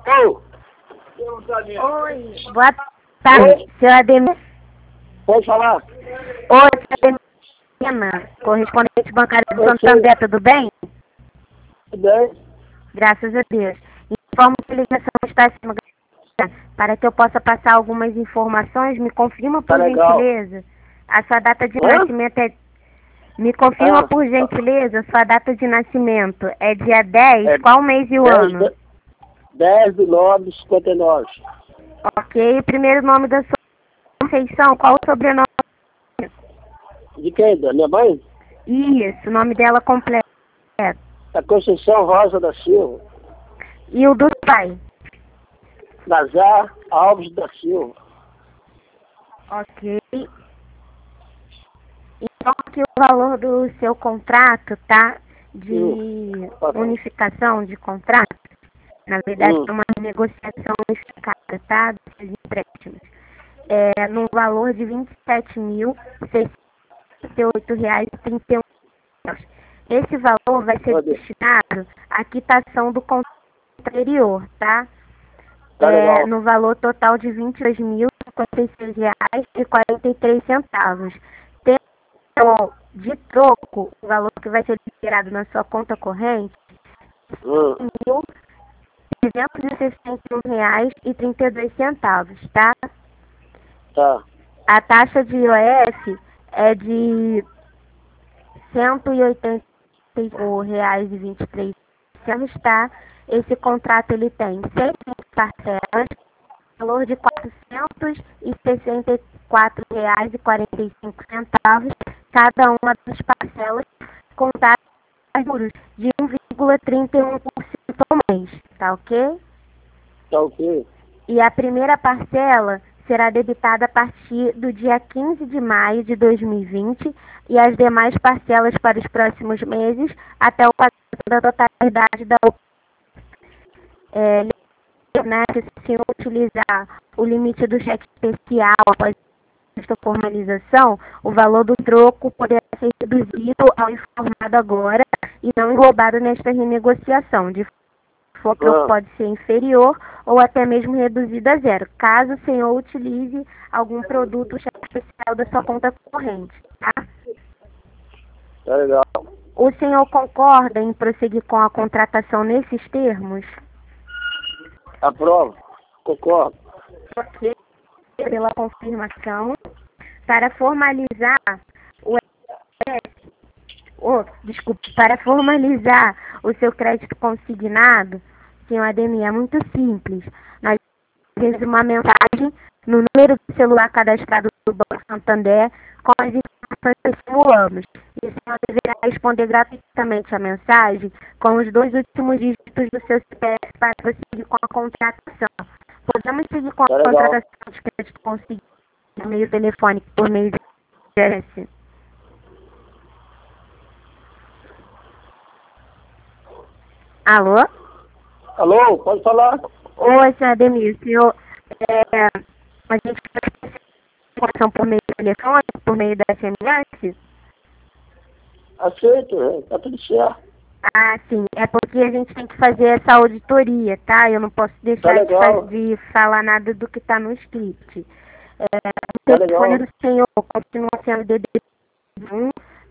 Ô, Oi, boa tarde, seu Ademir. pode falar? Oi, seu Ademir, correspondente bancário do Oi, Santander, tudo bem? Tudo bem? Graças a Deus. Informo que a ligação está sendo gravada para que eu possa passar algumas informações. Me confirma, Tá por legal. gentileza, a sua data de Hã? nascimento é... Me confirma, Ah, por gentileza, sua data de nascimento é dia 10, é qual mês e o 10 ano? 10/9/59. Ok, o primeiro nome da sua Conceição, qual o sobrenome? De quem? Da minha mãe? Isso, o nome dela completo. Da Conceição Rosa da Silva. E o do pai? Nazar Alves da Silva. Ok. Então aqui o valor do seu contrato, tá? De unificação de contrato. Na verdade é uma negociação unificada, tá? Dos seus empréstimos. É no valor de R$ 27.668,31. Esse valor vai ser destinado à quitação do contrato anterior, tá? Tá legal. No valor total de R$ 22.056,43. Tendo de troco, o valor que vai ser liberado na sua conta corrente, R$ 1.361,32, tá? Tá. A taxa de IOF é de R$ 185,23, tá? Esse contrato ele tem 100 parcelas, valor de R$ 464,45, cada uma das parcelas com taxa de juros de 1,31% ao mês, tá ok? Tá ok. E a primeira parcela será debitada a partir do dia 15 de maio de 2020 e as demais parcelas para os próximos meses até o pagamento da totalidade da né, que se o senhor utilizar o limite do cheque especial após esta formalização, o valor do troco poderá ser reduzido ao informado agora e não englobado nesta renegociação, de forma que o troco pode ser inferior ou até mesmo reduzido a zero, caso o senhor utilize algum produto cheque especial da sua conta corrente, tá? Tá legal. O senhor concorda em prosseguir com a contratação nesses termos? Aprovo. Concordo. Ok, pela confirmação. Para formalizar o para formalizar o seu crédito consignado, senhor Ademir, é muito simples. Nós temos uma mensagem no número do celular cadastrado do Banco Santander com as informações que simulamos. E o senhor deverá responder gratuitamente a mensagem com os 2 últimos dígitos do seu CPF para prosseguir com a contratação. Podemos seguir com a contratação de crédito consignado por meio telefônico, por meio de SMS? Alô? Alô, pode falar? Oi, senhor Ademir, o senhor, a gente faz informação por meio do telefone, por meio da SMS? Aceito, tá tudo certo. Ah, sim, é porque a gente tem que fazer essa auditoria, tá? Eu não posso deixar de falar nada do que está no script. O telefone do senhor continua sendo DDD 1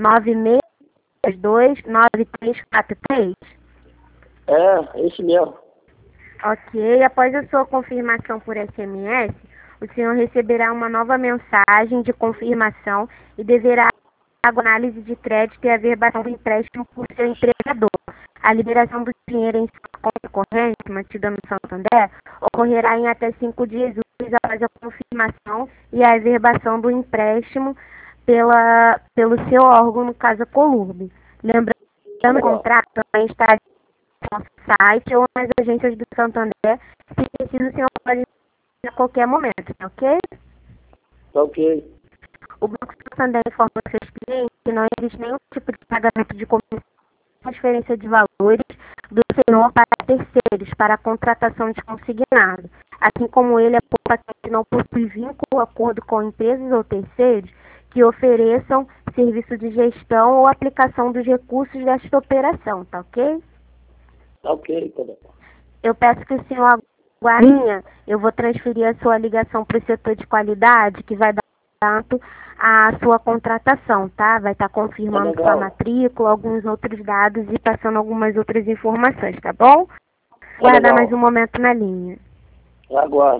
9622 9343? É, esse mesmo. Ok, após a sua confirmação por SMS, o senhor receberá uma nova mensagem de confirmação e deverá aguardar a análise de crédito e a verbação do empréstimo por seu empregador. A liberação do dinheiro em sua conta corrente, mantida no Santander, ocorrerá em até 5 dias úteis após a confirmação e a verbação do empréstimo pelo seu órgão, no caso a Colurb. Lembrando que o contrato também está no nosso site ou nas agências do Santander. Se precisa, o senhor pode ir a qualquer momento, tá ok? Tá ok. O Banco Santander informa aos seus clientes que não existe nenhum tipo de pagamento de comissão, transferência de valores do senhor para terceiros, para a contratação de consignado. Assim como ele aponta que não possui vínculo ou acordo com empresas ou terceiros que ofereçam serviço de gestão ou aplicação dos recursos desta operação, tá ok? Tá ok, tá bom. Eu peço que o senhor Guarinha, eu vou transferir a sua ligação para o setor de qualidade, que vai dar tanto a sua contratação, tá? Vai estar confirmando sua legal. matrícula, alguns outros dados e passando algumas outras informações, tá bom? Tá Guardar mais legal. um momento na linha. Aguardo.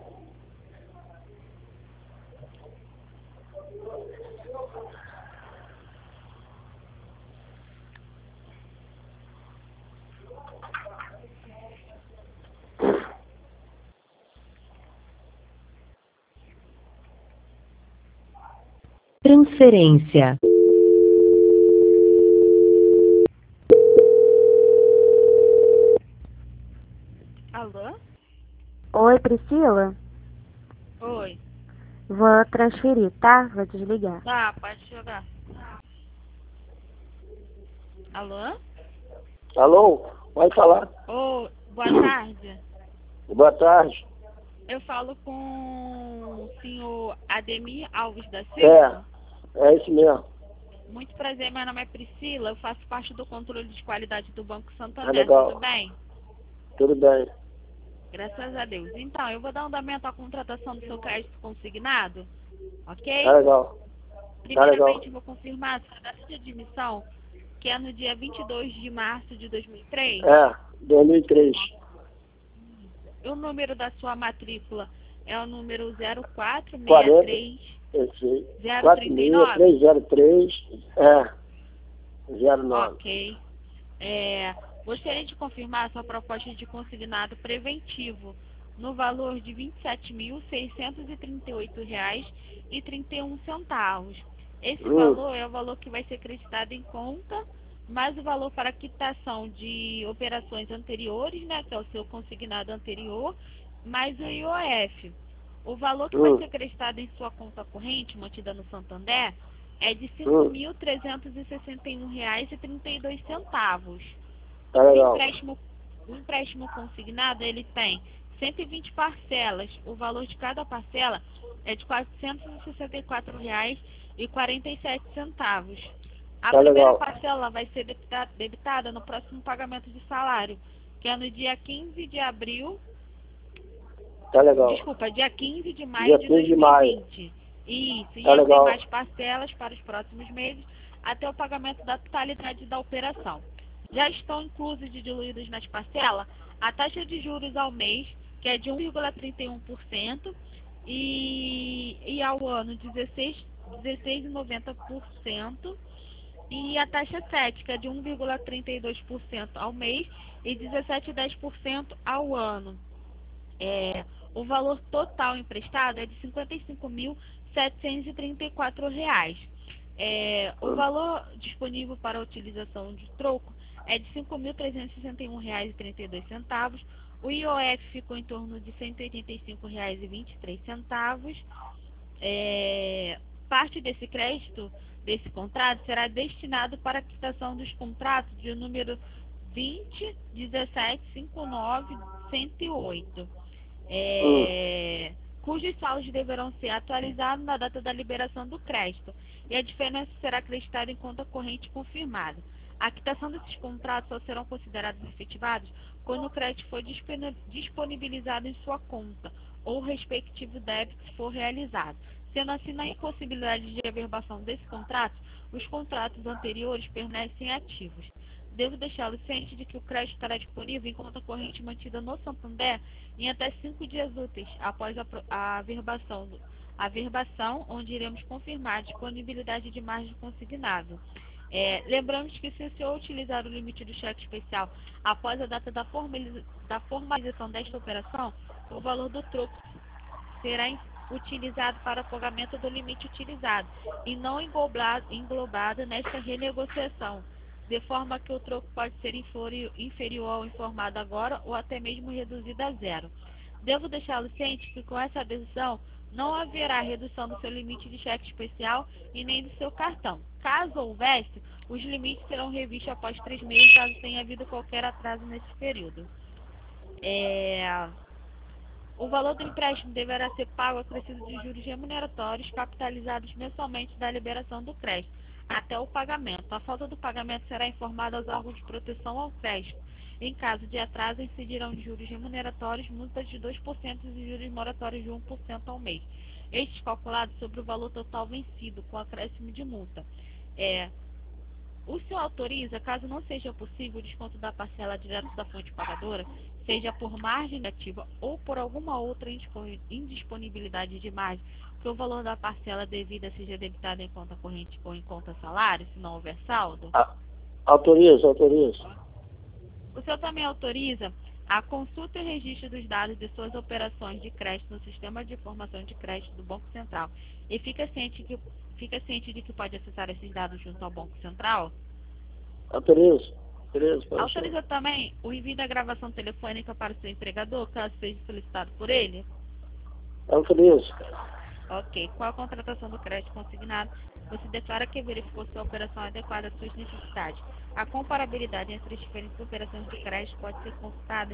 Transferência. Alô? Oi, Priscila? Oi. Vou transferir, tá? Vou desligar. Tá, pode jogar. Alô? Alô? Pode falar. Ô, boa tarde. Boa tarde. Eu falo com o senhor Ademir Alves da Silva. É isso mesmo. Muito prazer, meu nome é Priscila, eu faço parte do controle de qualidade do Banco Santander, legal. tudo bem? Tudo bem. Graças a Deus. Então, eu vou dar andamento à contratação do seu crédito consignado, ok? Tá legal. Primeiramente, eu vou confirmar a sua data de admissão, que é no dia 22 de março de 2003. 2003. O número da sua matrícula é o número 40. 039? 303. 09. Ok. Gostaria de confirmar a sua proposta de consignado preventivo no valor de R$ 27.638,31. Esse valor é o valor que vai ser acreditado em conta, mais o valor para quitação de operações anteriores, né, que é o seu consignado anterior, mais o IOF. O valor que vai ser acreditado em sua conta corrente, mantida no Santander, é de R$ 5.361,32. Tá legal. O empréstimo consignado, ele tem 120 parcelas. O valor de cada parcela é de R$ 464,47. A primeira parcela vai ser debitada no próximo pagamento de salário, que é no dia 15 de abril. Tá legal. Desculpa, dia 15 de maio de 2020. Isso, e Tá aí tem legal. mais parcelas para os próximos meses, até o pagamento da totalidade da operação. Já estão inclusos e diluídos nas parcelas a taxa de juros ao mês, que é de 1,31%, e ao ano 16,90%, e a taxa CET, que é de 1,32% ao mês e 17,10% ao ano. O valor total emprestado é de R$ 55.734. O valor disponível para a utilização de troco é de R$ 5.361,32. O IOF ficou em torno de R$ 185,23. Parte desse crédito, desse contrato, será destinado para a quitação dos contratos de número 20 17 59 108. Cujos saldos deverão ser atualizados na data da liberação do crédito, e a diferença será acreditada em conta corrente confirmada. A quitação desses contratos só serão considerados efetivados quando o crédito for disponibilizado em sua conta ou o respectivo débito for realizado. Sendo assim, na impossibilidade de averbação desse contrato, os contratos anteriores permanecem ativos. Devo deixá-lo ciente de que o crédito estará disponível em conta corrente mantida no Santander em até 5 dias úteis após a averbação, onde iremos confirmar a disponibilidade de margem consignado. Lembramos que, se o senhor utilizar o limite do cheque especial após a data da formalização desta operação, o valor do troco será utilizado para pagamento do limite utilizado e não englobado nesta renegociação, de forma que o troco pode ser inferior ao informado agora ou até mesmo reduzido a zero. Devo deixá-lo ciente que, com essa decisão, não haverá redução do seu limite de cheque especial e nem do seu cartão. Caso houvesse, os limites serão revistos após 3 meses, caso tenha havido qualquer atraso nesse período. O valor do empréstimo deverá ser pago acrescido de juros remuneratórios capitalizados mensalmente da liberação do crédito, até o pagamento. A falta do pagamento será informada aos órgãos de proteção ao crédito, Em caso de atraso, incidirão juros remuneratórios, multas de 2% e juros moratórios de 1% ao mês. Estes calculados sobre o valor total vencido, com acréscimo de multa. O senhor autoriza, caso não seja possível o desconto da parcela direto da fonte pagadora, seja por margem negativa ou por alguma outra indisponibilidade de margem, que o valor da parcela devida seja debitado em conta corrente ou em conta salário, se não houver saldo? Autorizo. O senhor também autoriza a consulta e registro dos dados de suas operações de crédito no Sistema de Informação de Crédito do Banco Central e fica ciente de que pode acessar esses dados junto ao Banco Central? Autorizo. Autoriza também o envio da gravação telefônica para o seu empregador, caso seja solicitado por ele? Autorizo. Ok. Com a contratação do crédito consignado, você declara que verificou se a operação é adequada às suas necessidades. A comparabilidade entre as diferentes operações de crédito pode ser consultada em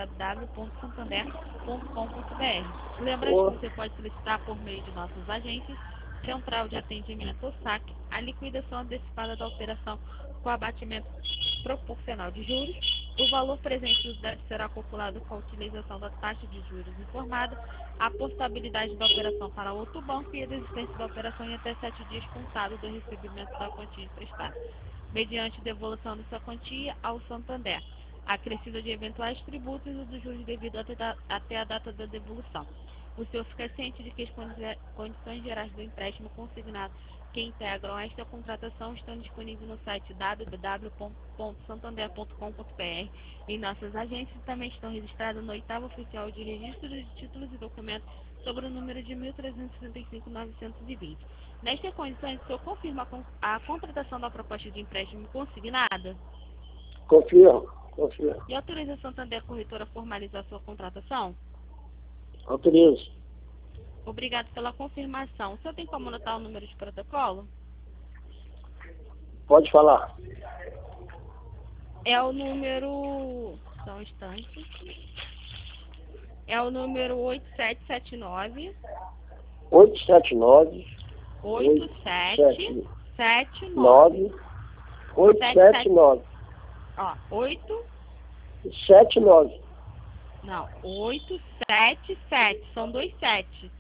www.santander.com.br. Lembrando que você pode solicitar por meio de nossas agências, Central de Atendimento ou SAC, a liquidação antecipada da operação com abatimento proporcional de juros. O valor presente do débito será calculado com a utilização da taxa de juros informada, a portabilidade da operação para outro banco e a desistência da operação em até 7 dias contados do recebimento da quantia emprestada, mediante devolução dessa quantia ao Santander, acrescida de eventuais tributos e dos juros devidos até a data da devolução. O senhor fica ciente de que as condições gerais do empréstimo consignado que integram esta contratação estão disponíveis no site www.santander.com.br. Em nossas agências também estão registradas no 8º Oficial de Registro de Títulos e Documentos sobre o número de 1365.920. Nestas condições, o senhor confirma a contratação da proposta de empréstimo consignada? Confirmo. E autoriza a Santander Corretora a formalizar sua contratação? Autorizo. Obrigado pela confirmação. O senhor tem como anotar o número de protocolo? Pode falar. É o número... Só um instante. É o número 8779. 879. 8779. 879. Ó, 79. Não, 877. São 2 7.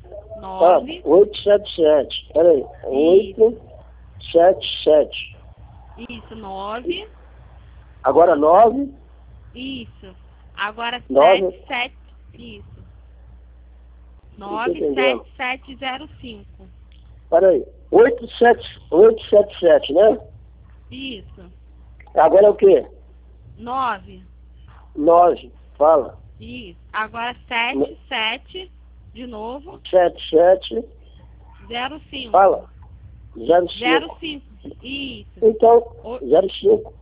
877. Peraí. 877. Isso, 9. Agora 9. Isso. Agora 9. 77. Isso. Não tô entendendo. 97705. Peraí. 877, né? Isso. Agora é o quê? 9. 9. Fala. Isso. Agora 77. De novo. 77. 05. Fala. 05. 05. Isso. Então, 05.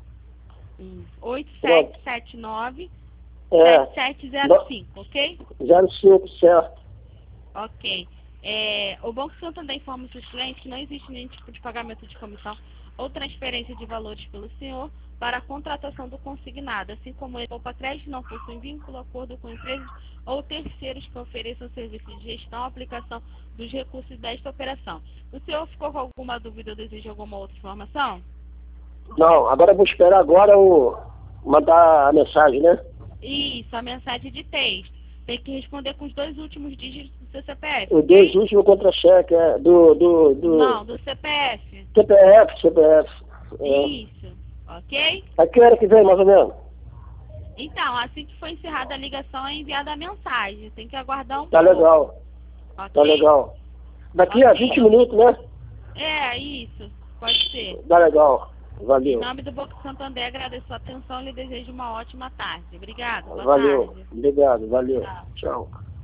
8779 É. 7705, ok? 05, certo. Ok. O Banco Santander informa os seus clientes que não existe nenhum tipo de pagamento de comissão ou transferência de valores pelo senhor para a contratação do consignado, assim como ele poupa crédito não possui vínculo, acordo com empresas ou terceiros que ofereçam serviços de gestão, aplicação dos recursos desta operação. O senhor ficou com alguma dúvida ou deseja alguma outra informação? Não, agora eu vou esperar agora mandar a mensagem, né? Isso, a mensagem de texto. Tem que responder com os 2 últimos dígitos do seu CPF. Os 2 últimos contra-cheque do Não, do CPF. CPF. É. Isso, ok? A que hora que vem, mais ou menos? Então, assim que for encerrada a ligação, é enviada a mensagem. Tem que aguardar um Tá pouco. legal. Okay? Tá legal. Daqui a 20 minutos, né? Isso. Pode ser. Tá legal. Em Valeu. nome do Banco Santander, agradeço a atenção e lhe desejo uma ótima tarde. Obrigado. Boa Valeu. tarde. Obrigado. Valeu. Tchau. Tchau.